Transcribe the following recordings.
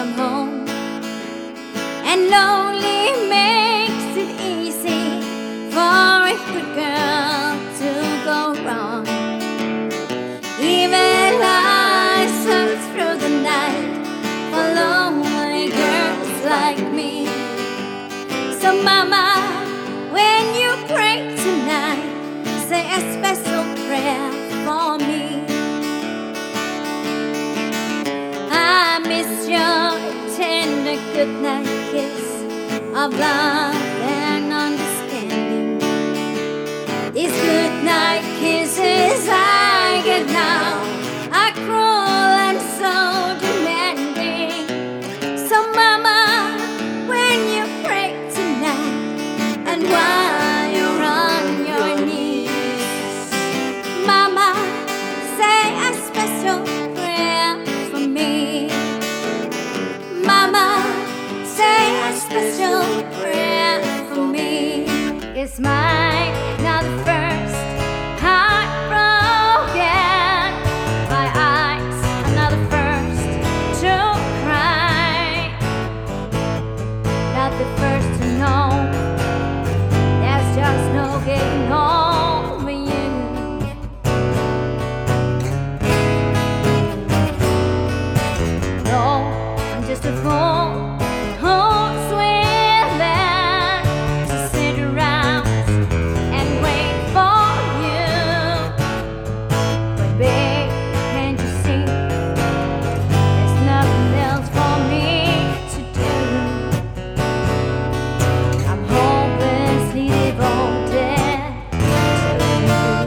come home, and lonely makes it easy for a good girl to go wrong. Evil eyes search through the night for lonely girls like me. So mama, when you pray tonight, say a special prayer for me. I miss your tender goodnight kiss of love and understanding. These goodnight kisses I get now are cruel and so demanding. So mama, when you pray tonight, and while you're on your knees, mama, say a special prayer for me. Mama, say a special prayer for me. It's mine, not the first heart broken. My eyes are not the first to cry, not the first to know there's just no getting over you. No, I'm just a fool who's willing to sit around and wait for you. But babe, can't you see there's nothing else for me to do? I'm hopelessly devoted to you.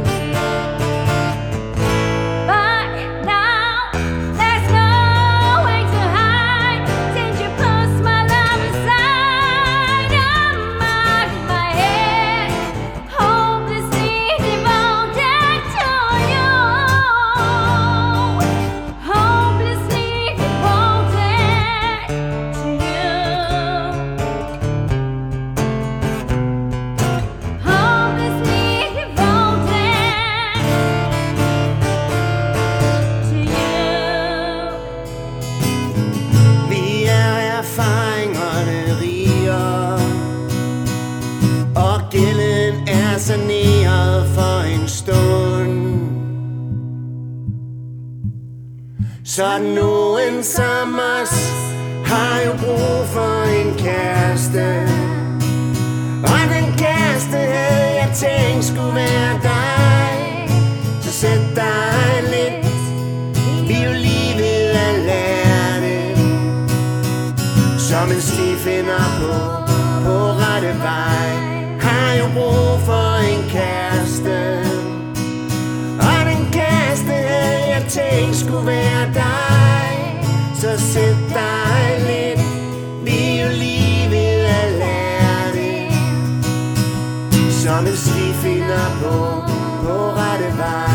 But now there's no way to hide since you pushed my love aside. I'm out of my head, hopelessly devoted to you. Hopelessly devoted to you. Hopelessly devoted to you. Vi er erfaringerne riger, og gælden er saneret for en stund. Så nogen som os har jo brug for en kæreste, og den kæreste havde jeg tænkt skulle være dig. Så sæt dig lidt, vi er jo lige ved at lære det, som en sti finder på rette vej. Har jo brug for en kæreste, og den kæreste havde jeg tænkt skulle være dig. Så sæt dig lidt, vi er jo lige ved at lære det, som en sti finder på rette vej.